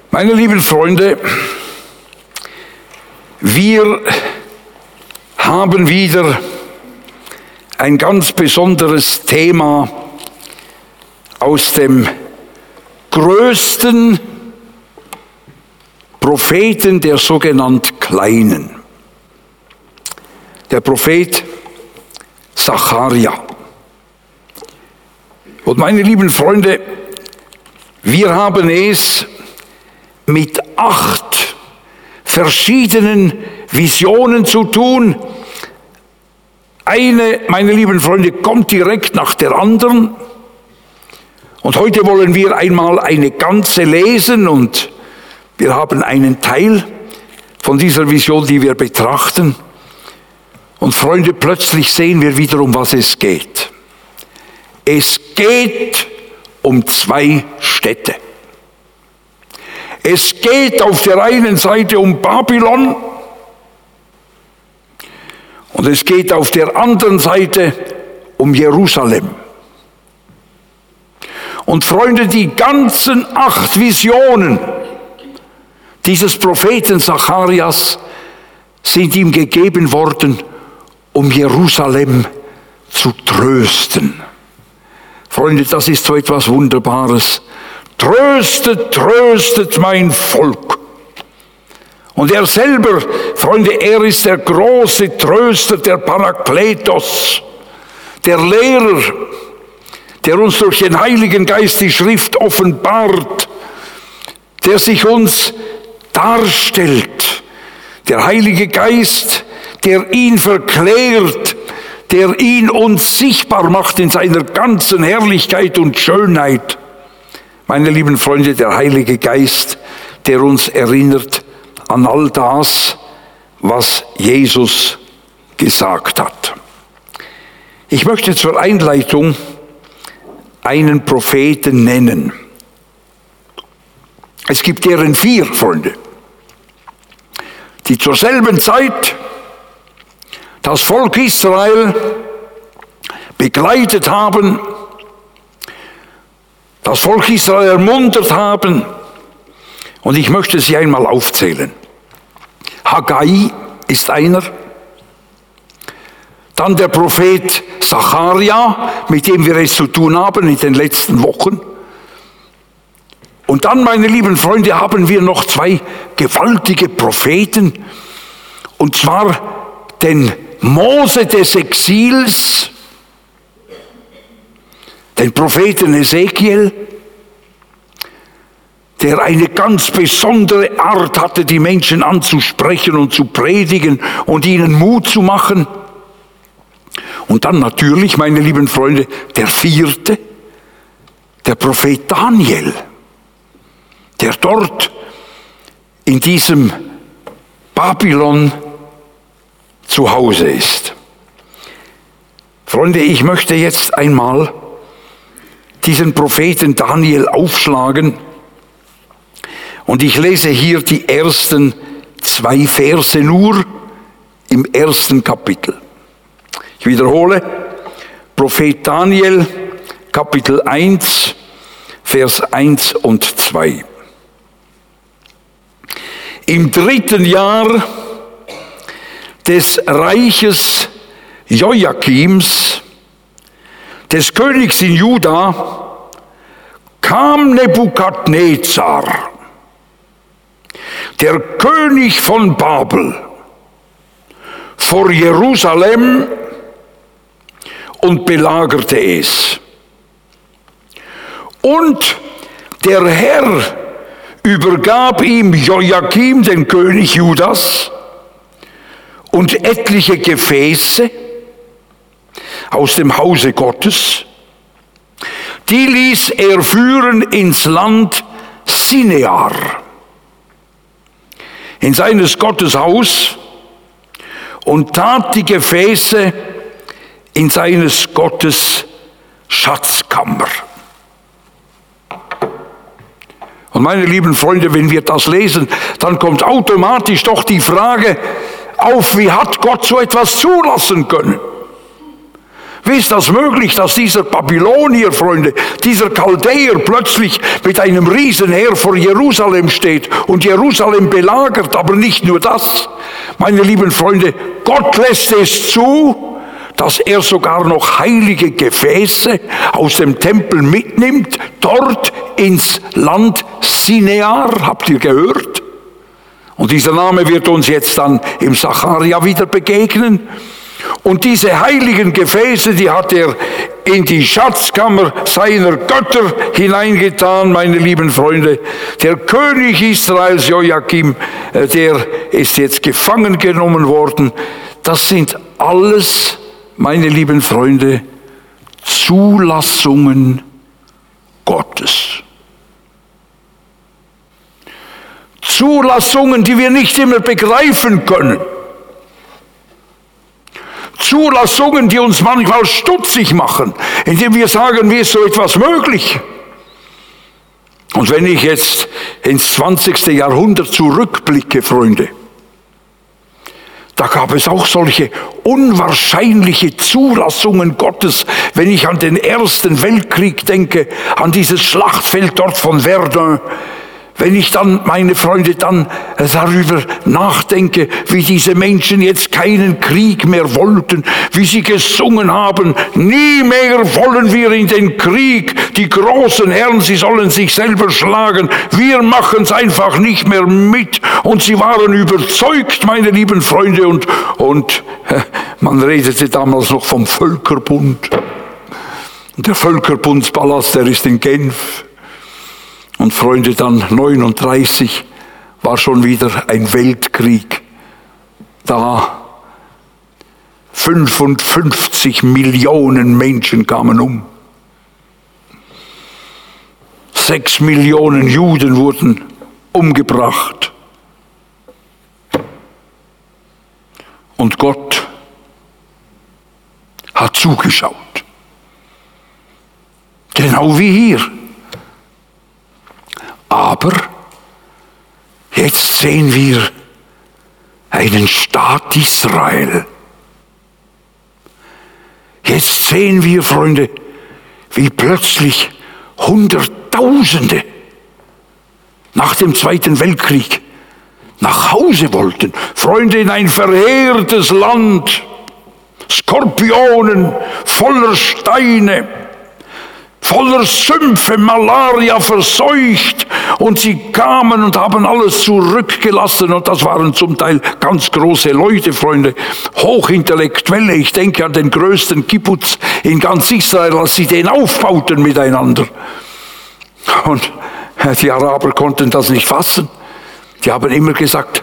Meine lieben Freunde, wir haben wieder ein ganz besonderes Thema aus dem größten Propheten der sogenannten Kleinen, der Prophet Sacharja. Und meine lieben Freunde, wir haben es mit 8 verschiedenen Visionen zu tun. Eine, meine lieben Freunde, kommt direkt nach der anderen. Und heute wollen wir einmal eine ganze lesen und wir haben einen Teil von dieser Vision, die wir betrachten. Und Freunde, plötzlich sehen wir wieder, um was es geht. Es geht um 2 Städte. Es geht auf der einen Seite um Babylon und es geht auf der anderen Seite um Jerusalem. Und Freunde, die ganzen 8 Visionen dieses Propheten Zacharias sind ihm gegeben worden, um Jerusalem zu trösten. Freunde, das ist so etwas Wunderbares. Tröstet, tröstet mein Volk. Und er selber, Freunde, er ist der große Tröster, der Parakletos, der Lehrer, der uns durch den Heiligen Geist die Schrift offenbart, der sich uns darstellt. Der Heilige Geist, der ihn verklärt, der ihn uns sichtbar macht in seiner ganzen Herrlichkeit und Schönheit. Meine lieben Freunde, der Heilige Geist, der uns erinnert an all das, was Jesus gesagt hat. Ich möchte zur Einleitung einen Propheten nennen. Es gibt deren 4, Freunde, die zur selben Zeit das Volk Israel begleitet haben, das Volk Israel ermuntert haben, und ich möchte sie einmal aufzählen. Haggai ist einer, dann der Prophet Sacharja, mit dem wir es zu tun haben in den letzten Wochen. Und dann, meine lieben Freunde, haben wir noch 2 gewaltige Propheten, und zwar den Mose des Exils, den Propheten Ezekiel, der eine ganz besondere Art hatte, die Menschen anzusprechen und zu predigen und ihnen Mut zu machen. Und dann natürlich, meine lieben Freunde, der 4., der Prophet Daniel, der dort in diesem Babylon zu Hause ist. Freunde, ich möchte jetzt einmal diesen Propheten Daniel aufschlagen und ich lese hier die ersten 2 Verse nur im 1. Kapitel. Ich wiederhole, Prophet Daniel, Kapitel 1, Vers 1 und 2. Im 3. Jahr des Reiches Joachims, des Königs in Juda, kam Nebukadnezar, der König von Babel, vor Jerusalem und belagerte es. Und der Herr übergab ihm Joachim, den König Judas, und etliche Gefäße aus dem Hause Gottes, die ließ er führen ins Land Sinear, in seines Gottes Haus, und tat die Gefäße in seines Gottes Schatzkammer. Und meine lieben Freunde, wenn wir das lesen, dann kommt automatisch doch die Frage auf, wie hat Gott so etwas zulassen können? Wie ist das möglich, dass dieser Babylonier, Freunde, dieser Chaldäer plötzlich mit einem Riesenheer vor Jerusalem steht und Jerusalem belagert? Aber nicht nur das, meine lieben Freunde, Gott lässt es zu, dass er sogar noch heilige Gefäße aus dem Tempel mitnimmt, dort ins Land Sinear, habt ihr gehört? Und dieser Name wird uns jetzt dann im Sacharja wieder begegnen. Und diese heiligen Gefäße, die hat er in die Schatzkammer seiner Götter hineingetan, meine lieben Freunde. Der König Israels, Joachim, der ist jetzt gefangen genommen worden. Das sind alles, meine lieben Freunde, Zulassungen Gottes. Zulassungen, die wir nicht immer begreifen können. Zulassungen, die uns manchmal stutzig machen, indem wir sagen, wie ist so etwas möglich? Und wenn ich jetzt ins 20. Jahrhundert zurückblicke, Freunde, da gab es auch solche unwahrscheinliche Zulassungen Gottes, wenn ich an den Ersten Weltkrieg denke, an dieses Schlachtfeld dort von Verdun. Wenn ich dann, meine Freunde, dann darüber nachdenke, wie diese Menschen jetzt keinen Krieg mehr wollten, wie sie gesungen haben, nie mehr wollen wir in den Krieg, die großen Herren, sie sollen sich selber schlagen, wir machen es einfach nicht mehr mit. Und sie waren überzeugt, meine lieben Freunde, und man redete damals noch vom Völkerbund. Und der Völkerbundspalast, der ist in Genf. Und Freunde, dann 1939 war schon wieder ein Weltkrieg. Da 55 Millionen Menschen kamen um. 6 Millionen Juden wurden umgebracht. Und Gott hat zugeschaut. Genau wie hier. Aber jetzt sehen wir einen Staat Israel. Jetzt sehen wir, Freunde, wie plötzlich Hunderttausende nach dem Zweiten Weltkrieg nach Hause wollten. Freunde, in ein verheertes Land, Skorpionen, voller Steine, voller Sümpfe, Malaria verseucht, und sie kamen und haben alles zurückgelassen, und das waren zum Teil ganz große Leute, Freunde, Hochintellektuelle. Ich denke an den größten Kibbutz in ganz Israel, als sie den aufbauten miteinander. Und die Araber konnten das nicht fassen. Die haben immer gesagt,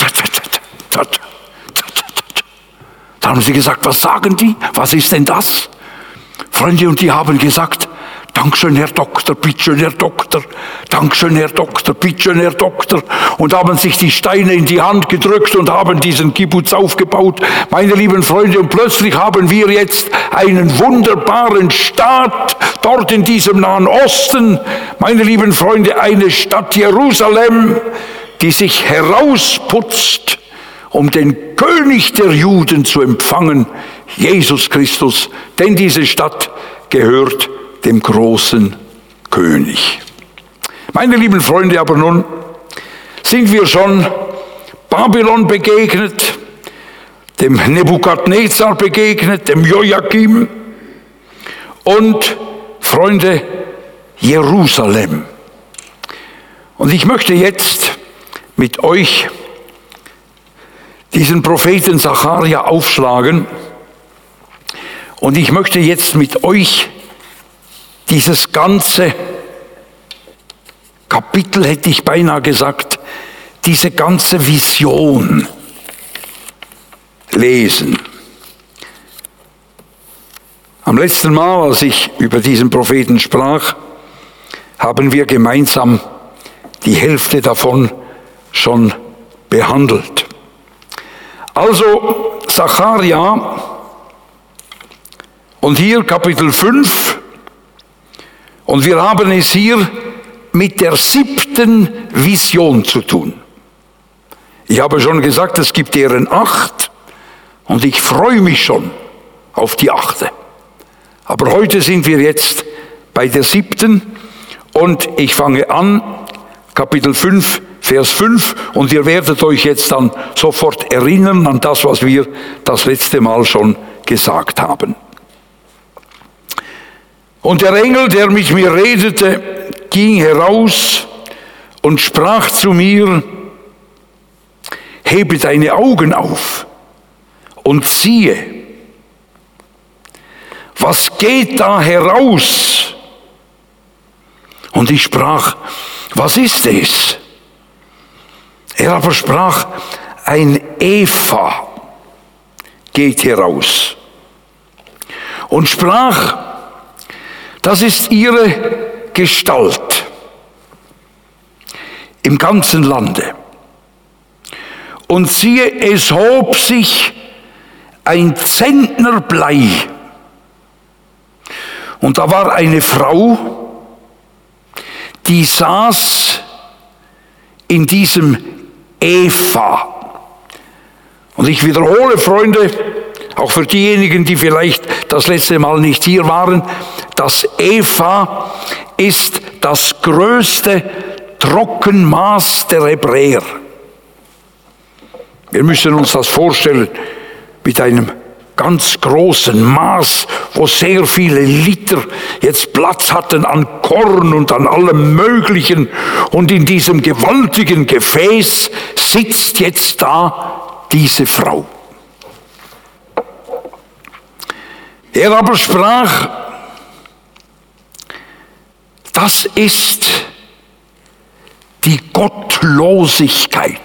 da haben sie gesagt, was sagen die? Was ist denn das? Freunde, und die haben gesagt, Dankeschön, Herr Doktor, bitteschön, Herr Doktor, Dankeschön, Herr Doktor, bitteschön, Herr Doktor, und haben sich die Steine in die Hand gedrückt und haben diesen Kibbutz aufgebaut, meine lieben Freunde, und plötzlich haben wir jetzt einen wunderbaren Staat dort in diesem Nahen Osten, meine lieben Freunde, eine Stadt Jerusalem, die sich herausputzt, um den König der Juden zu empfangen, Jesus Christus, denn diese Stadt gehört dem großen König. Meine lieben Freunde, aber nun sind wir schon Babylon begegnet, dem Nebukadnezar begegnet, dem Joachim und, Freunde, Jerusalem. Und ich möchte jetzt mit euch diesen Propheten Sacharja aufschlagen, und ich möchte jetzt mit euch dieses ganze Kapitel, hätte ich beinahe gesagt, diese ganze Vision lesen. Am letzten Mal, als ich über diesen Propheten sprach, haben wir gemeinsam die Hälfte davon schon behandelt. Also Sacharja, und hier Kapitel 5, und wir haben es hier mit der 7. Vision zu tun. Ich habe schon gesagt, es gibt deren 8, und ich freue mich schon auf die 8. Aber heute sind wir jetzt bei der 7. und ich fange an, Kapitel 5, Vers 5, und ihr werdet euch jetzt dann sofort erinnern an das, was wir das letzte Mal schon gesagt haben. Und der Engel, der mit mir redete, ging heraus und sprach zu mir: Hebe deine Augen auf und siehe, was geht da heraus? Und ich sprach: Was ist es? Er aber sprach: Ein Epha geht heraus. Und sprach: Das ist ihre Gestalt im ganzen Lande. Und siehe, es hob sich ein Zentner Blei. Und da war eine Frau, die saß in diesem Epha. Und ich wiederhole, Freunde, auch für diejenigen, die vielleicht das letzte Mal nicht hier waren, das Epha ist das größte Trockenmaß der Hebräer. Wir müssen uns das vorstellen mit einem ganz großen Maß, wo sehr viele Liter jetzt Platz hatten an Korn und an allem Möglichen. Und in diesem gewaltigen Gefäß sitzt jetzt da diese Frau. Er aber sprach: Das ist die Gottlosigkeit.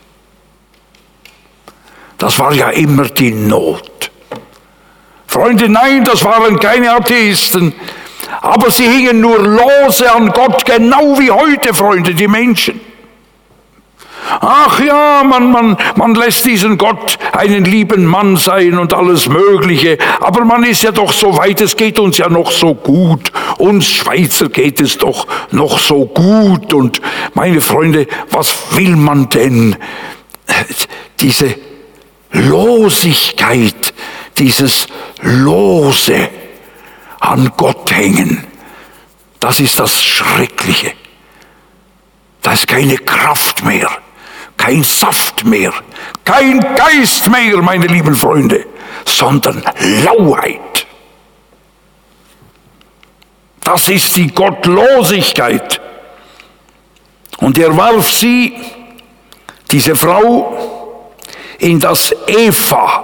Das war ja immer die Not. Freunde, nein, das waren keine Atheisten, aber sie hingen nur lose an Gott, genau wie heute, Freunde, die Menschen. Ach ja, man lässt diesen Gott einen lieben Mann sein und alles Mögliche, aber man ist ja doch so weit, es geht uns ja noch so gut. Uns Schweizer geht es doch noch so gut. Und meine Freunde, was will man denn? Diese Losigkeit, dieses Lose an Gott hängen, das ist das Schreckliche. Da ist keine Kraft mehr. Kein Saft mehr, kein Geist mehr, meine lieben Freunde, sondern Lauheit. Das ist die Gottlosigkeit. Und er warf sie, diese Frau, in das Epha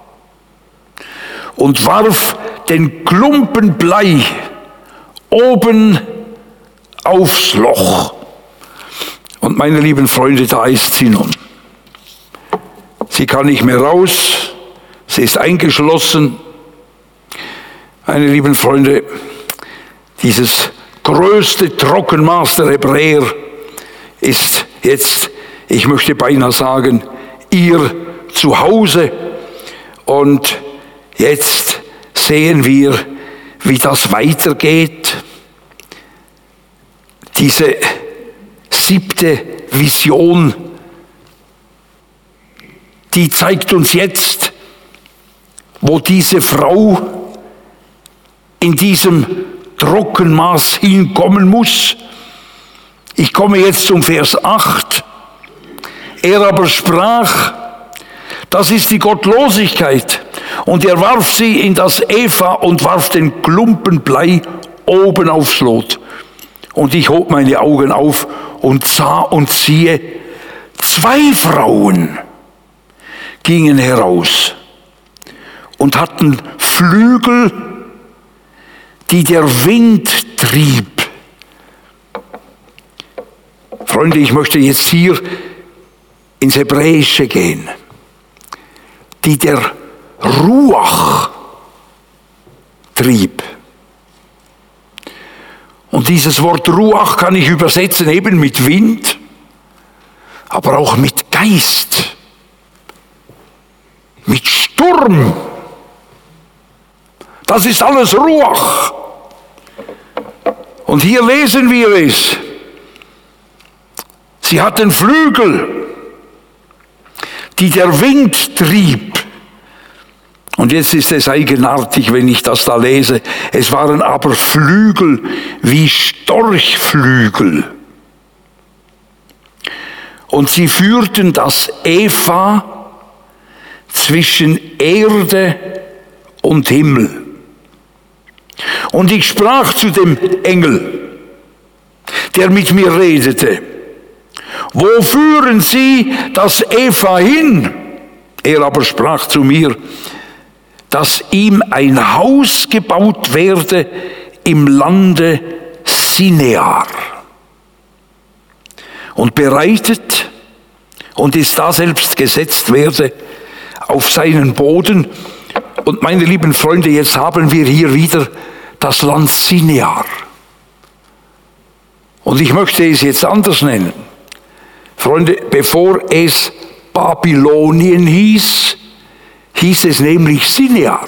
und warf den Klumpen Blei oben aufs Loch. Und meine lieben Freunde, da ist sie nun. Sie kann nicht mehr raus, sie ist eingeschlossen. Meine lieben Freunde, dieses größte Trockenmaß der Hebräer ist jetzt, ich möchte beinahe sagen, ihr Zuhause. Und jetzt sehen wir, wie das weitergeht. Diese 7. Vision, die zeigt uns jetzt, wo diese Frau in diesem Trockenmaß hinkommen muss. Ich komme jetzt zum Vers 8. Er aber sprach: Das ist die Gottlosigkeit. Und er warf sie in das Epha und warf den Klumpen Blei oben aufs Lot. Und ich hob meine Augen auf und sah und siehe, 2 Frauen gingen heraus und hatten Flügel, die der Wind trieb. Freunde, ich möchte jetzt hier ins Hebräische gehen. Die der Ruach trieb. Und dieses Wort Ruach kann ich übersetzen eben mit Wind, aber auch mit Geist, mit Sturm. Das ist alles Ruach. Und hier lesen wir es. Sie hatten Flügel, die der Wind trieb. Und jetzt ist es eigenartig, wenn ich das da lese. Es waren aber Flügel wie Storchflügel. Und sie führten das Eva zwischen Erde und Himmel. Und ich sprach zu dem Engel, der mit mir redete: Wo führen Sie das Eva hin? Er aber sprach zu mir, dass ihm ein Haus gebaut werde im Lande Sinear. Und bereitet und ist da selbst gesetzt werde auf seinen Boden. Und meine lieben Freunde, jetzt haben wir hier wieder das Land Sinear. Und ich möchte es jetzt anders nennen. Freunde, bevor es Babylonien hieß, hieß es nämlich Sinear.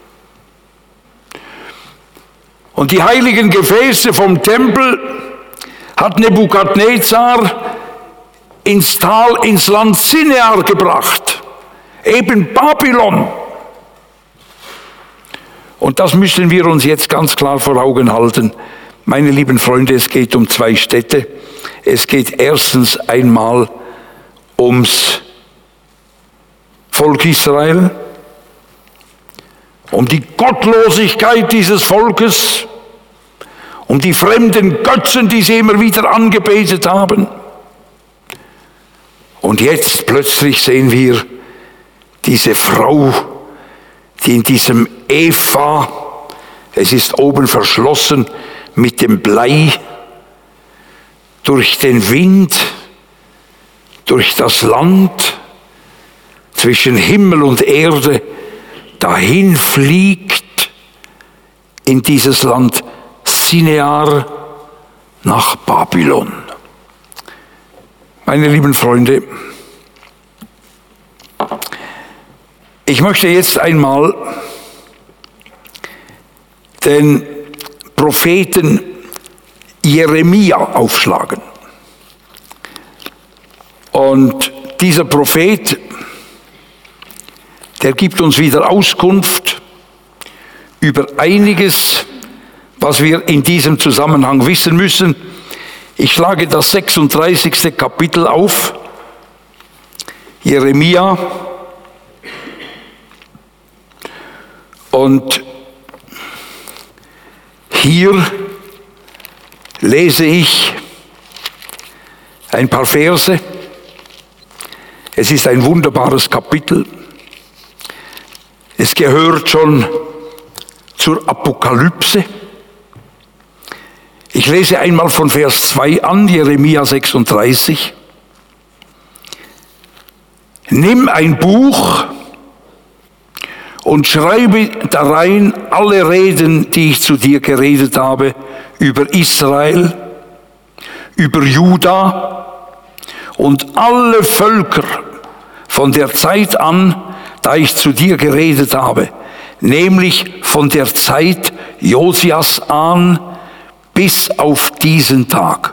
Und die heiligen Gefäße vom Tempel hat Nebukadnezar ins Tal, ins Land Sinear gebracht, eben Babylon. Und das müssen wir uns jetzt ganz klar vor Augen halten. Meine lieben Freunde, es geht um zwei Städte. Es geht erstens einmal ums Volk Israel, um die Gottlosigkeit dieses Volkes, um die fremden Götzen, die sie immer wieder angebetet haben. Und jetzt plötzlich sehen wir diese Frau, die in diesem Eva, es ist oben verschlossen mit dem Blei, durch den Wind, durch das Land, zwischen Himmel und Erde dahin fliegt in dieses Land Sinear nach Babylon. Meine lieben Freunde, ich möchte jetzt einmal den Propheten Jeremia aufschlagen. Und dieser Prophet, der gibt uns wieder Auskunft über einiges, was wir in diesem Zusammenhang wissen müssen. Ich schlage das 36. Kapitel auf, Jeremia. Und hier lese ich ein paar Verse. Es ist ein wunderbares Kapitel. Es gehört schon zur Apokalypse. Ich lese einmal von Vers 2 an, Jeremia 36. Nimm ein Buch und schreibe darein alle Reden, die ich zu dir geredet habe, über Israel, über Juda und alle Völker von der Zeit an, da ich zu dir geredet habe, nämlich von der Zeit Josias an bis auf diesen Tag.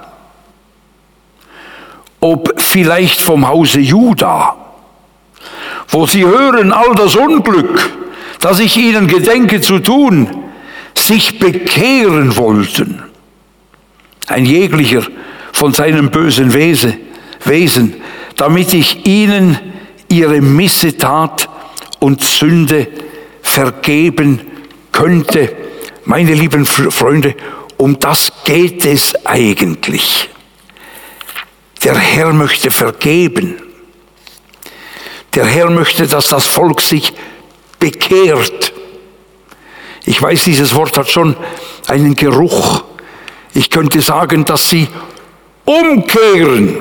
Ob vielleicht vom Hause Juda, wo sie hören all das Unglück, das ich ihnen gedenke zu tun, sich bekehren wollten, ein jeglicher von seinem bösen Wesen, damit ich ihnen ihre Missetat und Sünde vergeben könnte. Meine lieben Freunde, um das geht es eigentlich. Der Herr möchte vergeben. Der Herr möchte, dass das Volk sich bekehrt. Ich weiß, dieses Wort hat schon einen Geruch. Ich könnte sagen, dass sie umkehren.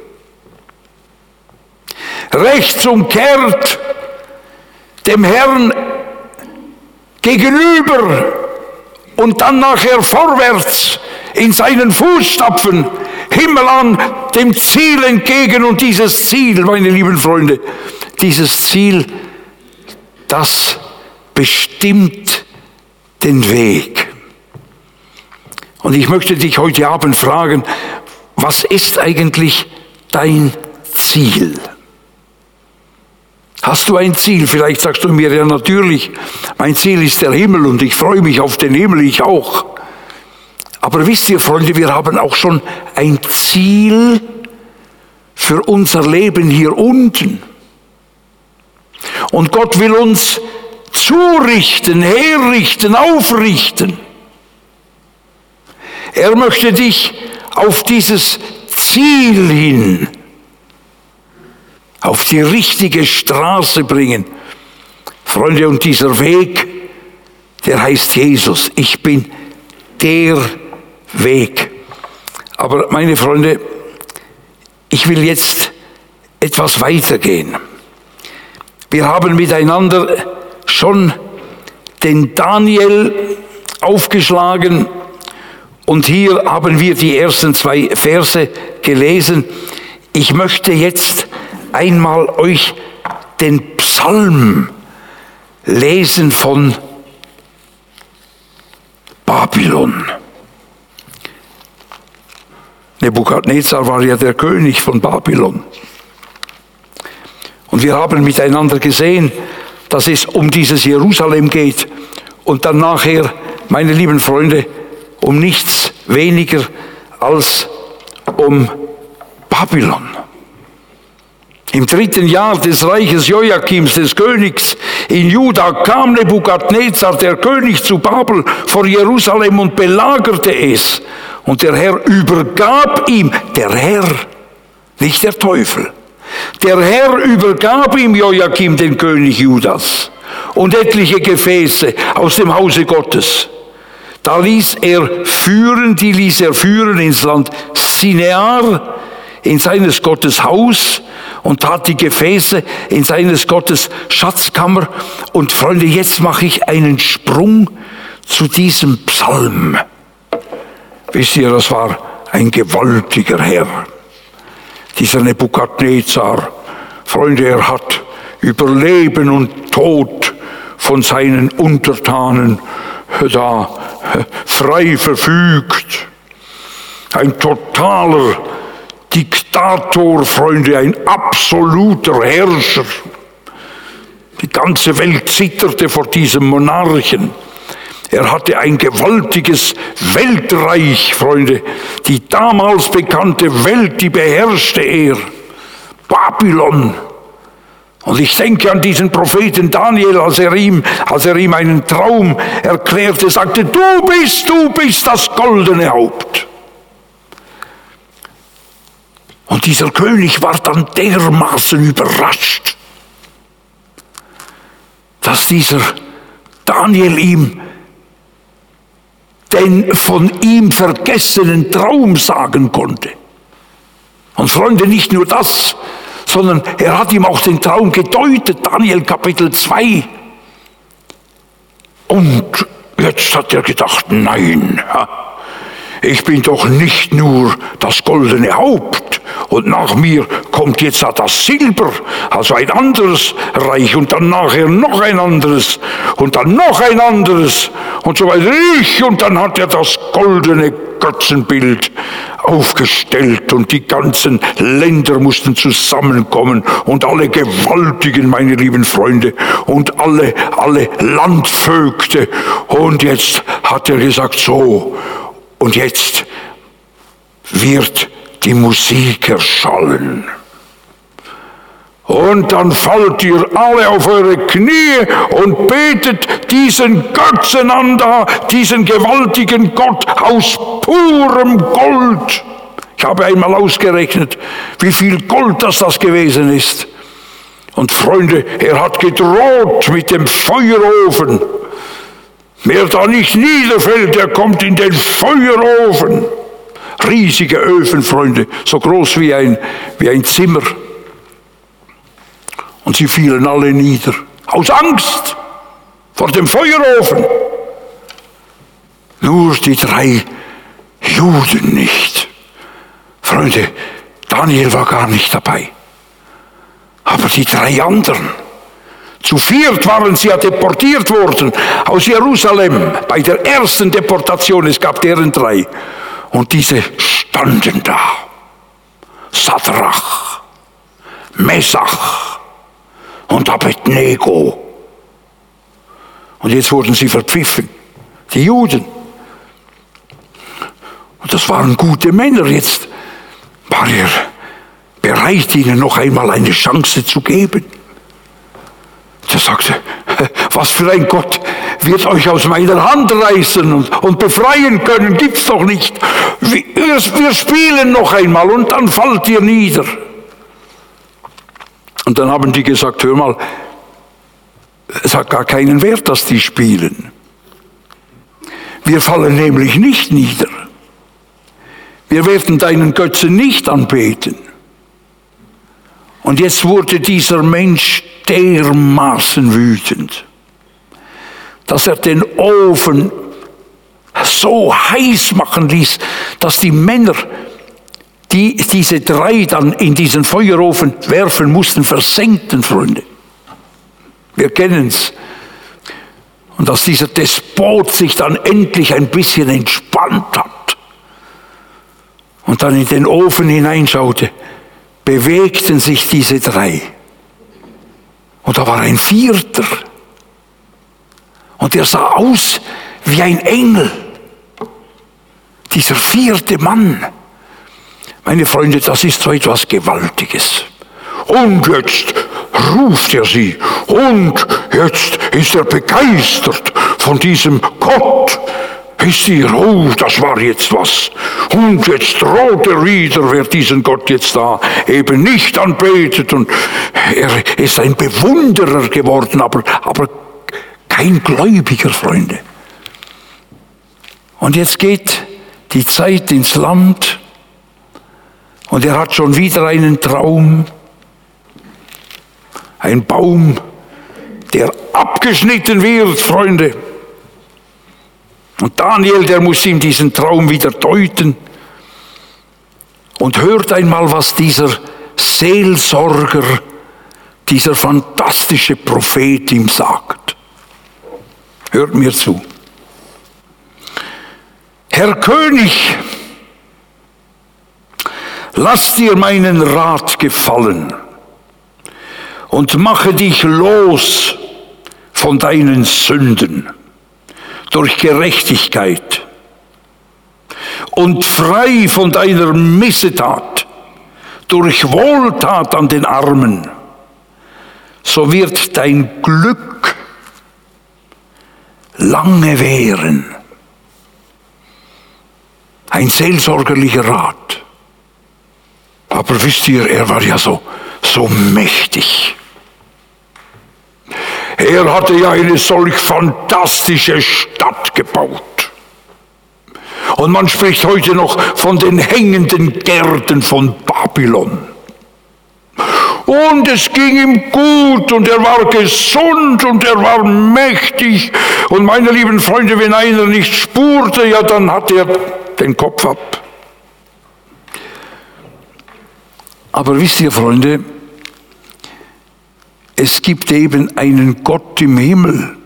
Rechts umkehrt, dem Herrn gegenüber und dann nachher vorwärts in seinen Fußstapfen, Himmel an, dem Ziel entgegen. Und dieses Ziel, meine lieben Freunde, dieses Ziel, das bestimmt den Weg. Und ich möchte dich heute Abend fragen, was ist eigentlich dein Ziel? Hast du ein Ziel? Vielleicht sagst du mir, ja natürlich, mein Ziel ist der Himmel und ich freue mich auf den Himmel, ich auch. Aber wisst ihr, Freunde, wir haben auch schon ein Ziel für unser Leben hier unten. Und Gott will uns zurichten, herrichten, aufrichten. Er möchte dich auf dieses Ziel hin, auf die richtige Straße bringen. Freunde, und dieser Weg, der heißt Jesus. Ich bin der Weg. Aber meine Freunde, ich will jetzt etwas weitergehen. Wir haben miteinander schon den Daniel aufgeschlagen und hier haben wir die ersten 2 Verse gelesen. Ich möchte jetzt einmal euch den Psalm lesen von Babylon. Nebukadnezar war ja der König von Babylon. Und wir haben miteinander gesehen, dass es um dieses Jerusalem geht und dann nachher, meine lieben Freunde, um nichts weniger als um Babylon. Im 3. Jahr des Reiches Joachims, des Königs in Juda, kam Nebukadnezar, der König, zu Babel vor Jerusalem und belagerte es. Und der Herr übergab ihm, der Herr, nicht der Teufel, der Herr übergab ihm Joachim, den König Judas, und etliche Gefäße aus dem Hause Gottes. Da ließ er führen ins Land Sinear, in seines Gottes Haus, und tat die Gefäße in seines Gottes Schatzkammer. Und Freunde, jetzt mache ich einen Sprung zu diesem Psalm. Wisst ihr, das war ein gewaltiger Herr. Dieser Nebukadnezar, Freunde, er hat über Leben und Tod von seinen Untertanen da frei verfügt. Ein totaler Diktator, Freunde, ein absoluter Herrscher. Die ganze Welt zitterte vor diesem Monarchen. Er hatte ein gewaltiges Weltreich, Freunde. Die damals bekannte Welt, die beherrschte er. Babylon. Und ich denke an diesen Propheten Daniel, als er ihm einen Traum erklärte, sagte, du bist das goldene Haupt. Und dieser König war dann dermaßen überrascht, dass dieser Daniel ihm den von ihm vergessenen Traum sagen konnte. Und Freunde, nicht nur das, sondern er hat ihm auch den Traum gedeutet, Daniel Kapitel 2. Und jetzt hat er gedacht, nein, ich bin doch nicht nur das goldene Haupt und nach mir kommt jetzt das Silber, also ein anderes Reich und dann nachher noch ein anderes und dann noch ein anderes und so weiter. Und dann hat er das goldene Götzenbild aufgestellt und die ganzen Länder mussten zusammenkommen und alle Gewaltigen, meine lieben Freunde, und alle Landvögte. Und jetzt hat er gesagt, so, und jetzt wird die Musik erschallen. Und dann fallt ihr alle auf eure Knie und betet diesen Götzen an da, diesen gewaltigen Gott aus purem Gold. Ich habe einmal ausgerechnet, wie viel Gold das gewesen ist. Und Freunde, er hat gedroht mit dem Feuerofen. Wer da nicht niederfällt, der kommt in den Feuerofen. Riesige Öfen, Freunde, so groß wie ein Zimmer. Und sie fielen alle nieder, aus Angst vor dem Feuerofen. Nur die 3 Juden nicht. Freunde, Daniel war gar nicht dabei. Aber die 3 anderen, zu 4 waren sie ja deportiert worden aus Jerusalem. Bei der ersten Deportation, es gab deren 3. Und diese standen da. Sadrach, Mesach und Abednego. Und jetzt wurden sie verpfiffen, die Juden. Und das waren gute Männer. Jetzt war er bereit, ihnen noch einmal eine Chance zu geben. Der sagte, was für ein Gott wird euch aus meiner Hand reißen und befreien können, gibt's doch nicht. Wir spielen noch einmal und dann fallt ihr nieder. Und dann haben die gesagt, hör mal, es hat gar keinen Wert, dass die spielen. Wir fallen nämlich nicht nieder. Wir werden deinen Götzen nicht anbeten. Und jetzt wurde dieser Mensch dermaßen wütend, dass er den Ofen so heiß machen ließ, dass die Männer, die diese 3 dann in diesen Feuerofen werfen mussten, versenkten, Freunde. Wir kennen's. Und dass dieser Despot sich dann endlich ein bisschen entspannt hat und dann in den Ofen hineinschaute, bewegten sich diese 3. Und da war ein 4. Und er sah aus wie ein Engel. Dieser 4. Mann. Meine Freunde, das ist so etwas Gewaltiges. Und jetzt ruft er sie. Und jetzt ist er begeistert von diesem Gott. Wisst ihr, oh, das war jetzt was. Und jetzt droht er wieder, wer diesen Gott jetzt da eben nicht anbetet. Und er ist ein Bewunderer geworden, aber kein Gläubiger, Freunde. Und jetzt geht die Zeit ins Land und er hat schon wieder einen Traum. Ein Baum, der abgeschnitten wird, Freunde. Und Daniel, der muss ihm diesen Traum wieder deuten und hört einmal, was dieser Seelsorger, dieser fantastische Prophet ihm sagt. Hört mir zu. Herr König, lass dir meinen Rat gefallen und mache dich los von deinen Sünden durch Gerechtigkeit und frei von deiner Missetat durch Wohltat an den Armen, so wird dein Glück lange währen. Ein seelsorgerlicher Rat. Aber wisst ihr, er war ja so mächtig. Er hatte ja eine solch fantastische Stadt gebaut. Und man spricht heute noch von den hängenden Gärten von Babylon. Und es ging ihm gut und er war gesund und er war mächtig. Und meine lieben Freunde, wenn einer nicht spurte, ja, dann hat er den Kopf ab. Aber wisst ihr, Freunde, es gibt eben einen Gott im Himmel.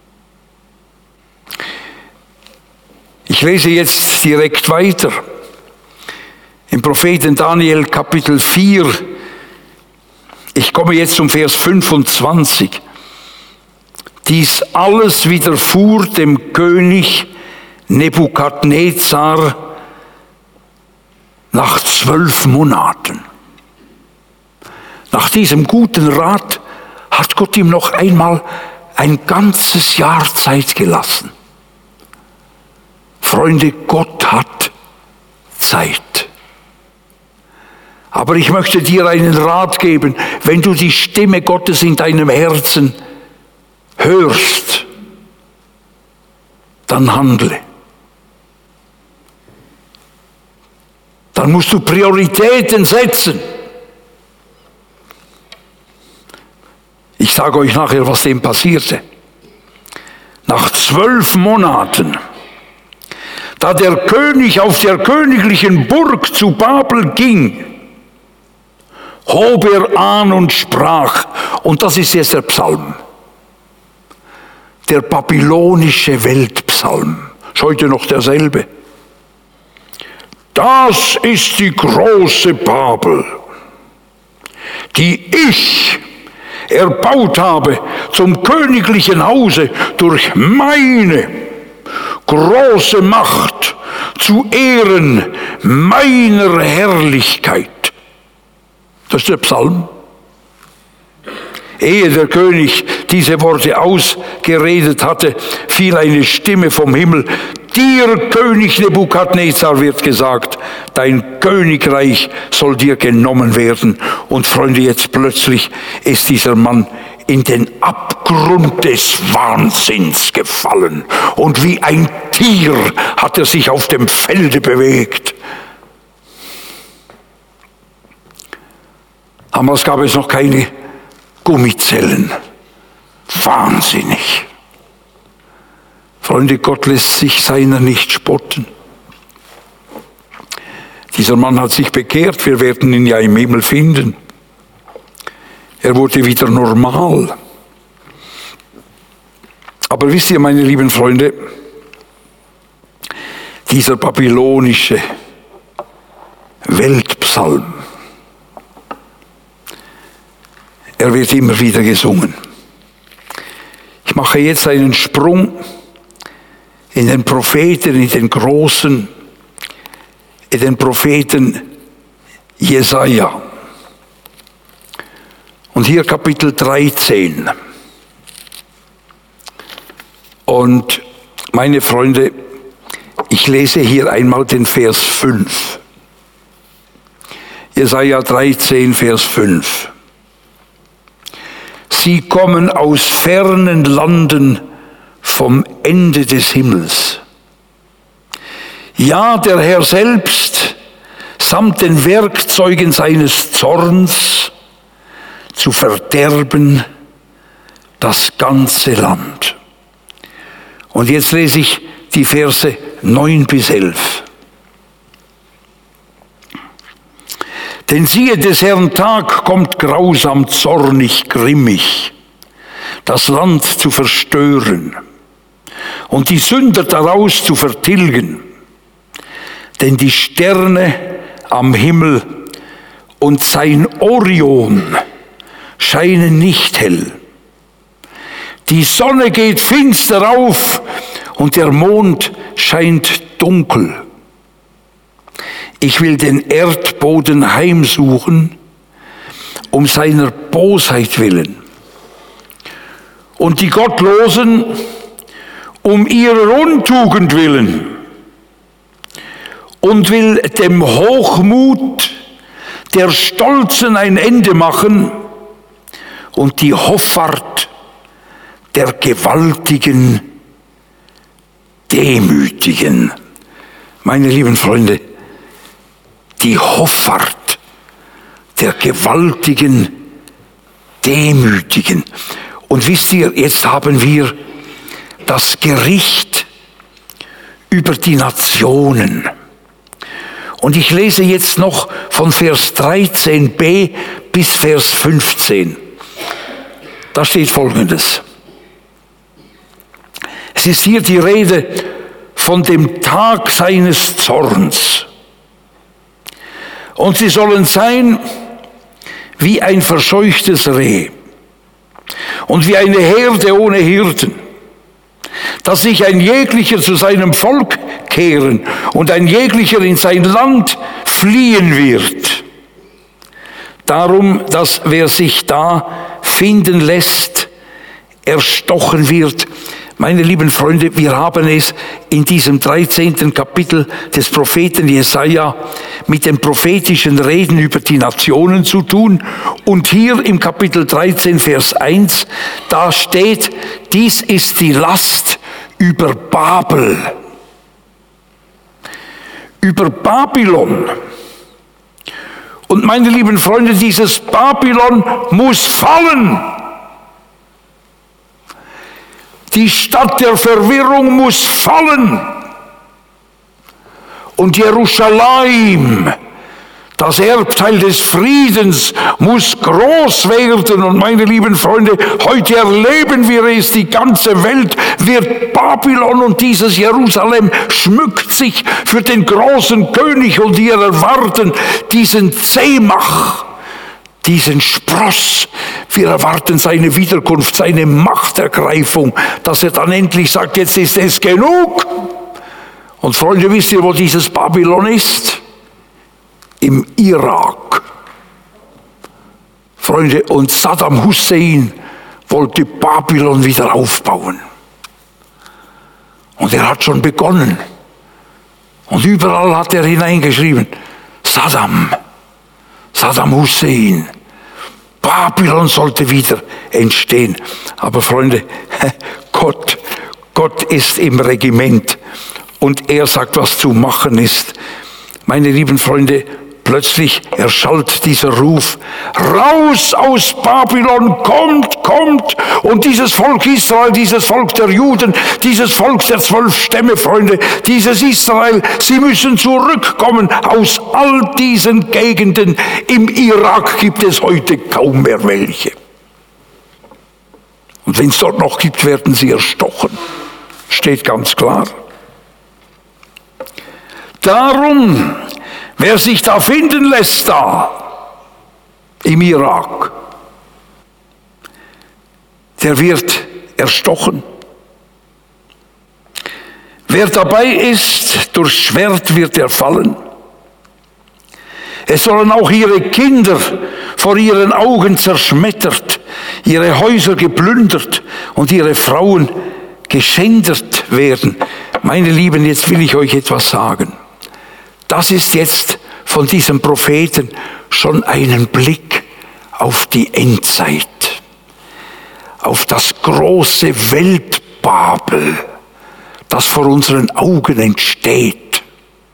Ich lese jetzt direkt weiter. Im Propheten Daniel Kapitel 4. Ich komme jetzt zum Vers 25. Dies alles widerfuhr dem König Nebukadnezar nach 12 Monaten. Nach diesem guten Rat hat Gott ihm noch einmal ein ganzes Jahr Zeit gelassen. Freunde, Gott hat Zeit. Aber ich möchte dir einen Rat geben, wenn du die Stimme Gottes in deinem Herzen hörst, dann handle. Dann musst du Prioritäten setzen. Ich sage euch nachher, was dem passierte. Nach 12 Monaten, da der König auf der königlichen Burg zu Babel ging, hob er an und sprach, und das ist jetzt der Psalm, der babylonische Weltpsalm, ist heute noch derselbe. Das ist die große Babel, die ich erbaut habe zum königlichen Hause durch meine große Macht zu Ehren meiner Herrlichkeit. Das ist der Psalm. Ehe der König diese Worte ausgeredet hatte, fiel eine Stimme vom Himmel: Dir, König Nebukadnezar, wird gesagt, dein Königreich soll dir genommen werden. Und Freunde, jetzt plötzlich ist dieser Mann in den Abgrund des Wahnsinns gefallen. Und wie ein Tier hat er sich auf dem Felde bewegt. Damals gab es noch keine Gummizellen. Wahnsinnig. Freunde, Gott lässt sich seiner nicht spotten. Dieser Mann hat sich bekehrt, wir werden ihn ja im Himmel finden. Er wurde wieder normal. Aber wisst ihr, meine lieben Freunde, dieser babylonische Weltpsalm, er wird immer wieder gesungen. Ich mache jetzt einen Sprung in den Propheten, in den Großen, in den Propheten Jesaja. Und hier Kapitel 13. Und meine Freunde, ich lese hier einmal den Vers 5. Jesaja 13, Vers 5. Sie kommen aus fernen Landen vom Ende des Himmels. Ja, der Herr selbst, samt den Werkzeugen seines Zorns, zu verderben das ganze Land. Und jetzt lese ich die Verse 9 bis 11. Denn siehe, des Herrn Tag kommt grausam, zornig, grimmig, das Land zu verstören und die Sünder daraus zu vertilgen. Denn die Sterne am Himmel und sein Orion scheinen nicht hell. Die Sonne geht finster auf und der Mond scheint dunkel. Ich will den Erdboden heimsuchen, um seiner Bosheit willen. Und die Gottlosen, um ihrer Untugend willen. Und will dem Hochmut der Stolzen ein Ende machen und die Hoffart der Gewaltigen demütigen. Meine lieben Freunde, die Hoffart der Gewaltigen demütigen. Und wisst ihr, jetzt haben wir das Gericht über die Nationen. Und ich lese jetzt noch von Vers 13b bis Vers 15. Da steht Folgendes. Es ist hier die Rede von dem Tag seines Zorns. Und sie sollen sein wie ein verscheuchtes Reh und wie eine Herde ohne Hirten, dass sich ein jeglicher zu seinem Volk kehren und ein jeglicher in sein Land fliehen wird. Darum, dass wer sich da finden lässt, erstochen wird. Meine lieben Freunde, wir haben es in diesem 13. Kapitel des Propheten Jesaja mit den prophetischen Reden über die Nationen zu tun. Und hier im Kapitel 13, Vers 1, da steht, dies ist die Last über Babel, über Babylon. Und meine lieben Freunde, dieses Babylon muss fallen. Die Stadt der Verwirrung muss fallen. Und Jerusalem, das Erbteil des Friedens, muss groß werden. Und meine lieben Freunde, heute erleben wir es, die ganze Welt wird Babylon und dieses Jerusalem schmückt sich für den großen König und wir erwarten diesen Zemach, diesen Spross. Wir erwarten seine Wiederkunft, seine Machtergreifung, dass er dann endlich sagt, jetzt ist es genug. Und Freunde, wisst ihr, wo dieses Babylon ist? Im Irak. Freunde, und Saddam Hussein wollte Babylon wieder aufbauen. Und er hat schon begonnen. Und überall hat er hineingeschrieben, Saddam Hussein, Babylon sollte wieder entstehen. Aber Freunde, Gott ist im Regiment und er sagt, was zu machen ist. Meine lieben Freunde, plötzlich erschallt dieser Ruf, raus aus Babylon, kommt! Und dieses Volk Israel, dieses Volk der Juden, dieses Volk der 12 Stämme, Freunde, dieses Israel, sie müssen zurückkommen aus all diesen Gegenden. Im Irak gibt es heute kaum mehr welche. Und wenn es dort noch gibt, werden sie erstochen. Steht ganz klar. Darum, wer sich da finden lässt, im Irak, der wird erstochen. Wer dabei ist, durch Schwert wird er fallen. Es sollen auch ihre Kinder vor ihren Augen zerschmettert, ihre Häuser geplündert und ihre Frauen geschändet werden. Meine Lieben, jetzt will ich euch etwas sagen. Das ist jetzt von diesem Propheten schon einen Blick auf die Endzeit, auf das große Weltbabel, das vor unseren Augen entsteht.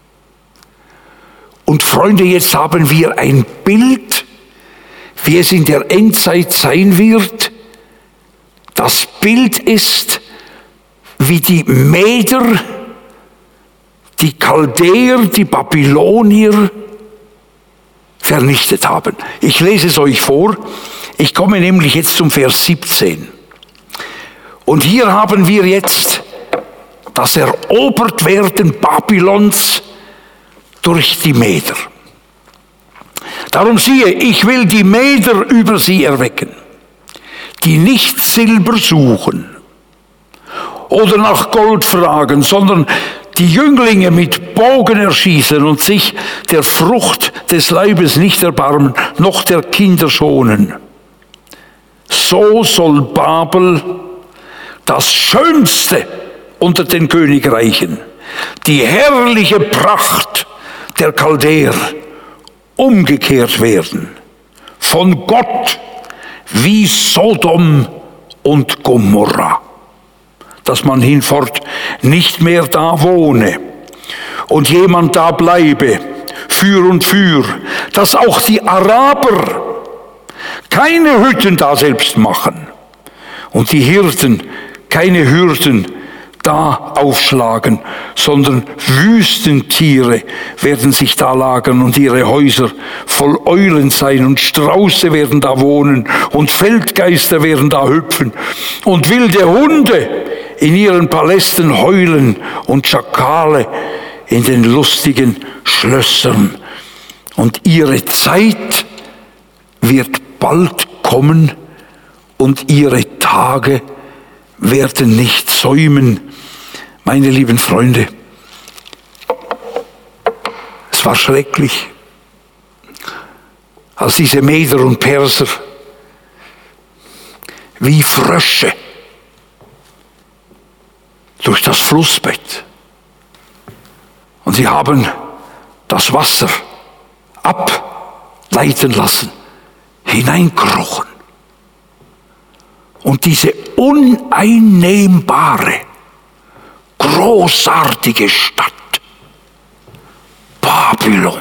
Und Freunde, jetzt haben wir ein Bild, wie es in der Endzeit sein wird. Das Bild ist, wie die Meder, die Chaldäer, die Babylonier vernichtet haben. Ich lese es euch vor. Ich komme nämlich jetzt zum Vers 17. Und hier haben wir jetzt das Erobertwerden Babylons durch die Meder. Darum siehe, ich will die Meder über sie erwecken, die nicht Silber suchen oder nach Gold fragen, sondern die Jünglinge mit Bogen erschießen und sich der Frucht des Leibes nicht erbarmen, noch der Kinder schonen. So soll Babel, das Schönste unter den Königreichen, die herrliche Pracht der Chaldäer, umgekehrt werden von Gott wie Sodom und Gomorra, dass man hinfort nicht mehr da wohne und jemand da bleibe, für und für, dass auch die Araber keine Hütten da selbst machen und die Hirten keine Hürden da aufschlagen, sondern Wüstentiere werden sich da lagern und ihre Häuser voll Eulen sein und Strauße werden da wohnen und Feldgeister werden da hüpfen und wilde Hunde in ihren Palästen heulen und Schakale in den lustigen Schlössern. Und ihre Zeit wird bald kommen und ihre Tage werden nicht säumen. Meine lieben Freunde, es war schrecklich, als diese Meder und Perser wie Frösche durch das Flussbett, und sie haben das Wasser ableiten lassen, hineinkrochen. Und diese uneinnehmbare, großartige Stadt Babylon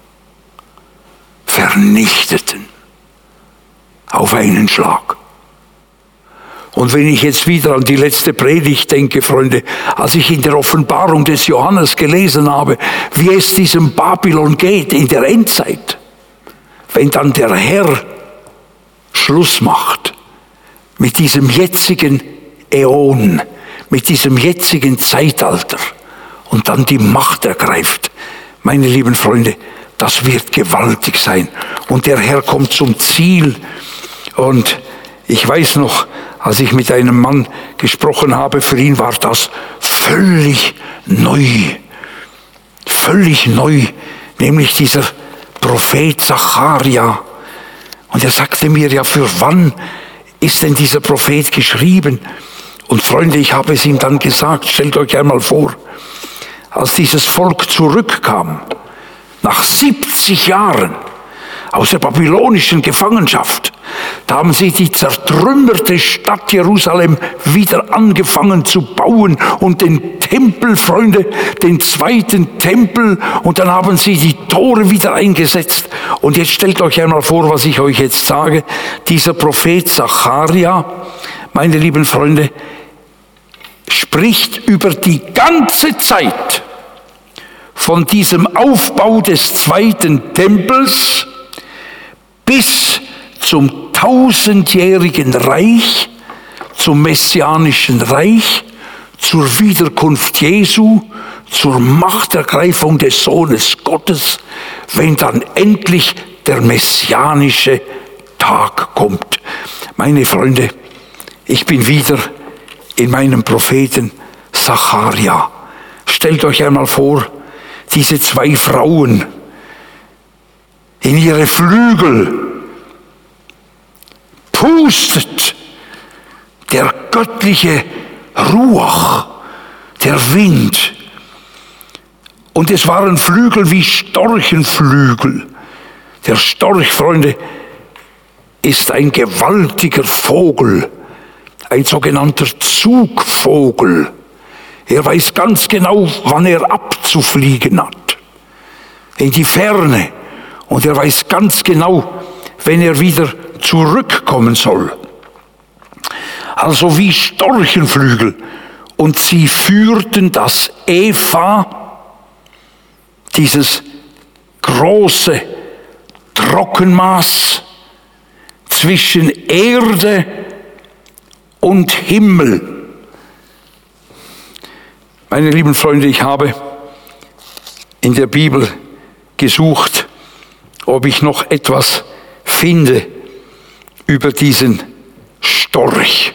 vernichteten auf einen Schlag. Und wenn ich jetzt wieder an die letzte Predigt denke, Freunde, als ich in der Offenbarung des Johannes gelesen habe, wie es diesem Babylon geht in der Endzeit, wenn dann der Herr Schluss macht mit diesem jetzigen Äon, mit diesem jetzigen Zeitalter und dann die Macht ergreift. Meine lieben Freunde, das wird gewaltig sein. und der Herr kommt zum Ziel. Und ich weiß noch, als ich mit einem Mann gesprochen habe, für ihn war das völlig neu, nämlich dieser Prophet Zacharia. Und er sagte mir, ja, für wann ist denn dieser Prophet geschrieben? Und Freunde, ich habe es ihm dann gesagt, stellt euch einmal vor, als dieses Volk zurückkam, nach 70 Jahren aus der babylonischen Gefangenschaft, da haben sie die zertrümmerte Stadt Jerusalem wieder angefangen zu bauen und den Tempel, Freunde, den zweiten Tempel, und dann haben sie die Tore wieder eingesetzt. Und jetzt stellt euch einmal vor, was ich euch jetzt sage. Dieser Prophet Zacharia, meine lieben Freunde, spricht über die ganze Zeit von diesem Aufbau des zweiten Tempels bis zum 1000-jährigen Reich, zum messianischen Reich, zur Wiederkunft Jesu, zur Machtergreifung des Sohnes Gottes, wenn dann endlich der messianische Tag kommt. Meine Freunde, ich bin wieder in meinem Propheten Zacharia. Stellt euch einmal vor, diese zwei Frauen in ihre Flügel pustet der göttliche Ruach, der Wind. Und es waren Flügel wie Storchenflügel. Der Storch, Freunde, ist ein gewaltiger Vogel, ein sogenannter Zugvogel. Er weiß ganz genau, wann er abzufliegen hat, in die Ferne. Und er weiß ganz genau, wenn er wieder zurückkommen soll. Also wie Storchenflügel. Und sie führten das Epha, dieses große Trockenmaß zwischen Erde und Himmel. Meine lieben Freunde, ich habe in der Bibel gesucht, ob ich noch etwas finde über diesen Storch.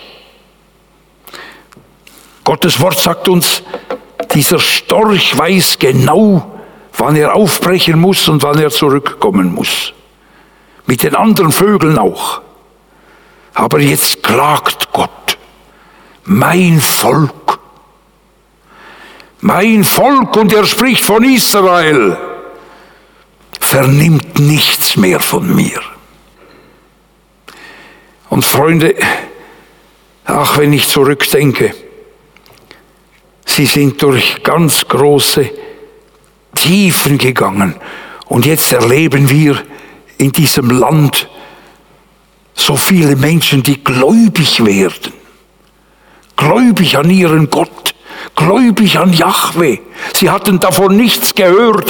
Gottes Wort sagt uns, dieser Storch weiß genau, wann er aufbrechen muss und wann er zurückkommen muss. Mit den anderen Vögeln auch. Aber jetzt klagt Gott, mein Volk, und er spricht von Israel, vernimmt nichts mehr von mir. Und Freunde, ach, wenn ich zurückdenke, sie sind durch ganz große Tiefen gegangen. Und jetzt erleben wir in diesem Land so viele Menschen, die gläubig werden. Gläubig an ihren Gott, gläubig an Jahwe. Sie hatten davon nichts gehört.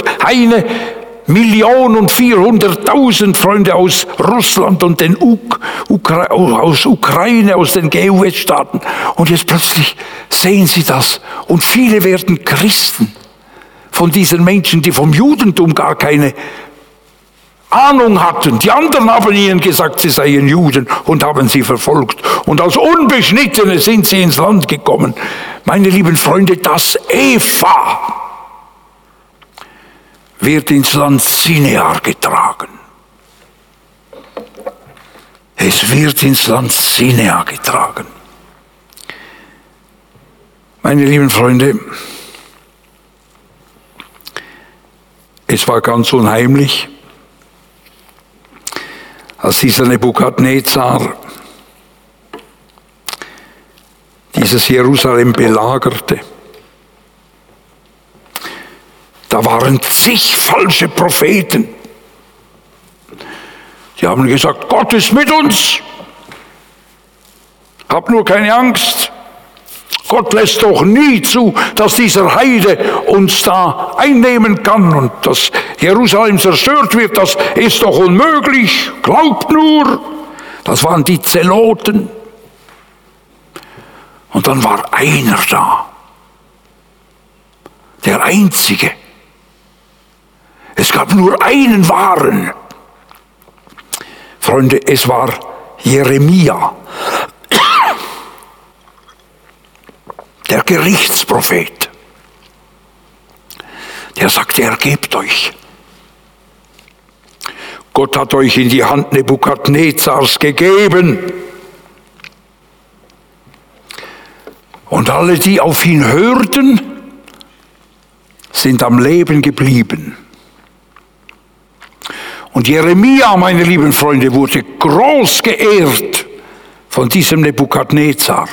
1.400.000 Freunde aus Russland und den aus Ukraine, aus den GUS-Staaten. Und jetzt plötzlich sehen sie das. Und viele werden Christen von diesen Menschen, die vom Judentum gar keine Ahnung hatten. Die anderen haben ihnen gesagt, sie seien Juden und haben sie verfolgt. Und als Unbeschnittene sind sie ins Land gekommen. Meine lieben Freunde, das Epha wird ins Land Sinear getragen. Es wird ins Land Sinear getragen. Meine lieben Freunde, es war ganz unheimlich, als dieser Nebukadnezar dieses Jerusalem belagerte. Da waren zig falsche Propheten. Die haben gesagt, Gott ist mit uns. Hab nur keine Angst. Gott lässt doch nie zu, dass dieser Heide uns da einnehmen kann und dass Jerusalem zerstört wird. Das ist doch unmöglich. Glaubt nur. Das waren die Zeloten. Und dann war einer da. Der Einzige. Es gab nur einen Wahren. Freunde, es war Jeremia, der Gerichtsprophet. Der sagte, ergebt euch. Gott hat euch in die Hand Nebukadnezars gegeben. Und alle, die auf ihn hörten, sind am Leben geblieben. Und Jeremia, meine lieben Freunde, wurde groß geehrt von diesem Nebukadnezar.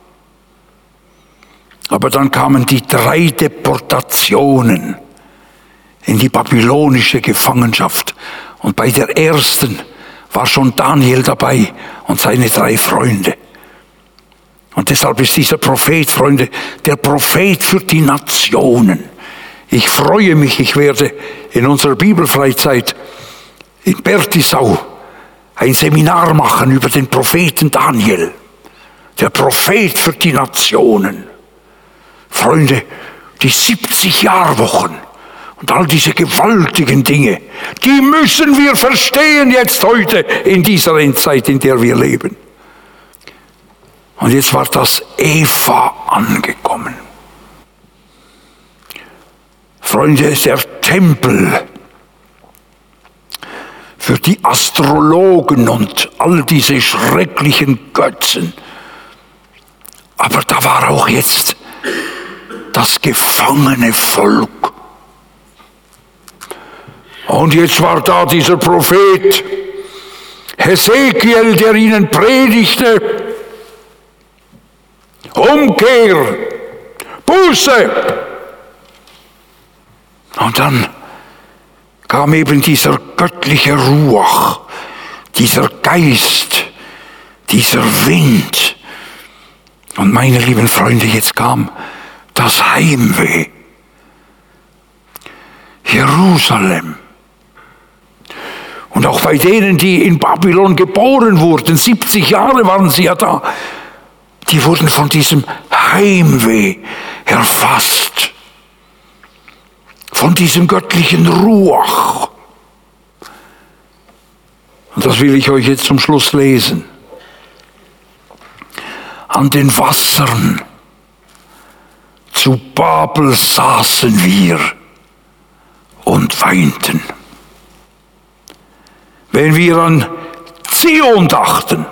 Aber dann kamen die 3 Deportationen in die babylonische Gefangenschaft. Und bei der ersten war schon Daniel dabei und seine 3 Freunde. Und deshalb ist dieser Prophet, Freunde, der Prophet für die Nationen. Ich freue mich, ich werde in unserer Bibelfreizeit in Bertisau ein Seminar machen über den Propheten Daniel. Der Prophet für die Nationen. Freunde, die 70-Jahrwochen und all diese gewaltigen Dinge, die müssen wir verstehen jetzt heute in dieser Endzeit, in der wir leben. Und jetzt war das Eva angekommen. Freunde, der Tempel für die Astrologen und all diese schrecklichen Götzen. Aber da war auch jetzt das gefangene Volk. Und jetzt war da dieser Prophet Hesekiel, der ihnen predigte: Umkehr, Buße. Und dann kam eben dieser göttliche Ruach, dieser Geist, dieser Wind. Und meine lieben Freunde, jetzt kam das Heimweh. Jerusalem. Und auch bei denen, die in Babylon geboren wurden, 70 Jahre waren sie ja da, die wurden von diesem Heimweh erfasst. Von diesem göttlichen Ruach. Und das will ich euch jetzt zum Schluss lesen. An den Wassern zu Babel saßen wir und weinten. Wenn wir an Zion dachten,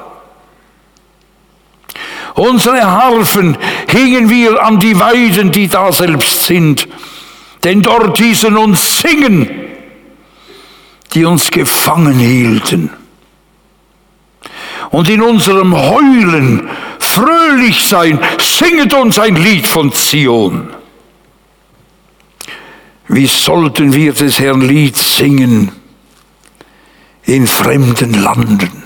unsere Harfen hingen wir an die Weiden, die da selbst sind, denn dort hießen uns singen, die uns gefangen hielten. Und in unserem Heulen fröhlich sein, singet uns ein Lied von Zion. Wie sollten wir des Herrn Lied singen in fremden Landen?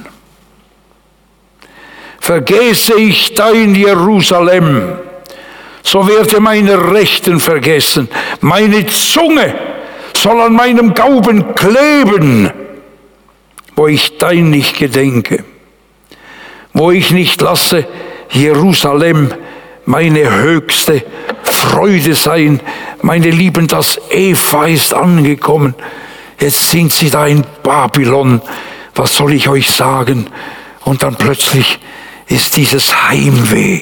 Vergesse ich dein Jerusalem, so werde meine Rechten vergessen. Meine Zunge soll an meinem Gaumen kleben, wo ich dein nicht gedenke. Wo ich nicht lasse Jerusalem meine höchste Freude sein. Meine Lieben, das Eva ist angekommen. Jetzt sind sie da in Babylon. Was soll ich euch sagen? Und dann plötzlich ist dieses Heimweh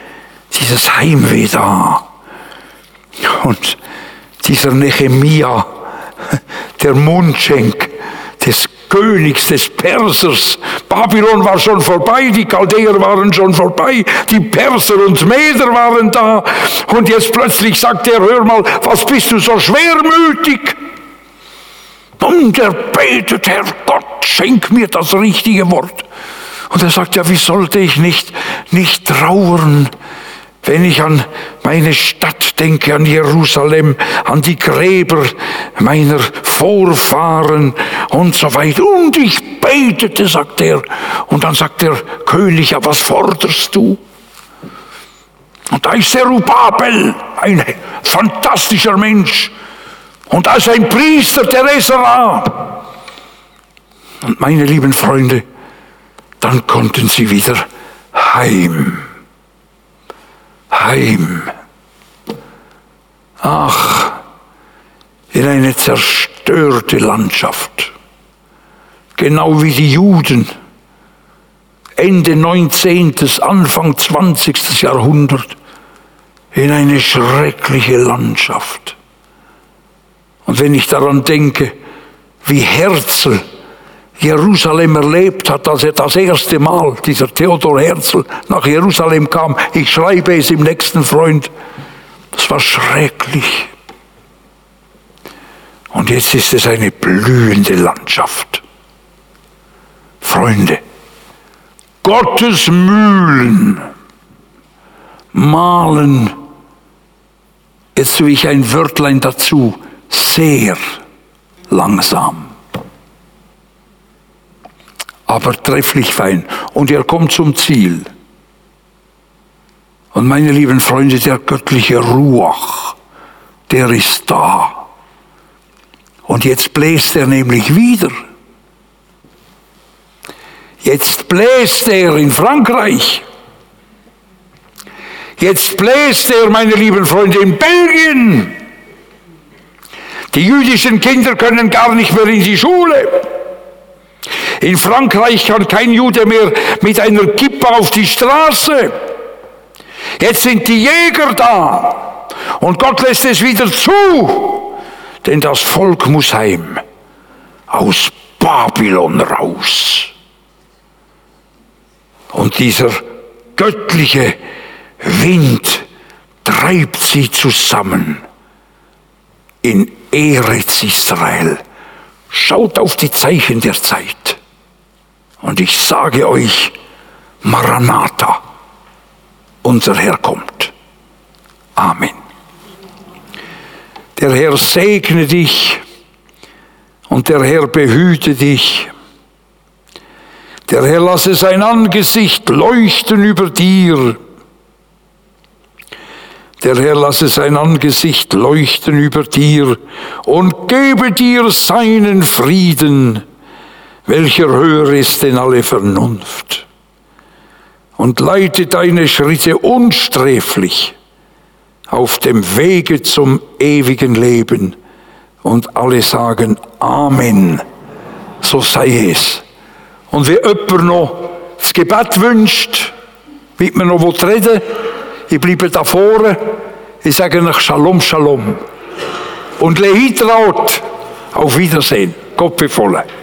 da. Und dieser Nehemia, der Mundschenk des Königs, des Persers. Babylon war schon vorbei, die Chaldeer waren schon vorbei, die Perser und Meder waren da. Und jetzt plötzlich sagt er, hör mal, was bist du so schwermütig? Und er betet, Herr Gott, schenk mir das richtige Wort. Und er sagt, ja, wie sollte ich nicht trauern, wenn ich an meine Stadt denke, an Jerusalem, an die Gräber meiner Vorfahren und so weiter. Und ich betete, sagt er. Und dann sagt der König, ja, was forderst du? Und da ist Zerubabel, ein fantastischer Mensch. Und da ist ein Priester, der Esra. Und meine lieben Freunde, dann konnten sie wieder heim. Ach, in eine zerstörte Landschaft genau wie die Juden, Ende 19., Anfang 20. Jahrhundert, in eine schreckliche Landschaft. Und wenn ich daran denke, wie Herzl Jerusalem erlebt hat, als er das erste Mal, dieser Theodor Herzl, nach Jerusalem kam, ich schreibe es im nächsten Freund, das war schrecklich. Und jetzt ist es eine blühende Landschaft. Freunde, Gottes Mühlen mahlen, jetzt tue ich ein Wörtlein dazu, sehr langsam, aber trefflich fein. Und er kommt zum Ziel. Und meine lieben Freunde, der göttliche Ruach, der ist da. Und jetzt bläst er nämlich wieder. Jetzt bläst er in Frankreich. Jetzt bläst er, meine lieben Freunde, in Belgien. Die jüdischen Kinder können gar nicht mehr in die Schule. In Frankreich kann kein Jude mehr mit einer Kippa auf die Straße. Jetzt sind die Jäger da. Und Gott lässt es wieder zu. Denn das Volk muss heim. Aus Babylon raus. Und dieser göttliche Wind treibt sie zusammen in Eretz Israel. Schaut auf die Zeichen der Zeit. Und ich sage euch, Maranatha, unser Herr kommt. Amen. Der Herr segne dich und der Herr behüte dich. Der Herr lasse sein Angesicht leuchten über dir. Der Herr lasse sein Angesicht leuchten über dir und gebe dir seinen Frieden, welcher höher ist denn alle Vernunft. Und leite deine Schritte unsträflich auf dem Wege zum ewigen Leben. Und alle sagen Amen, so sei es. Und wenn jemand noch das Gebet wünscht, mit mir noch reden will, ich bleibe da vorne, ich sage euch Shalom, Shalom. Und Lehitraut, auf Wiedersehen. Gott befohlen.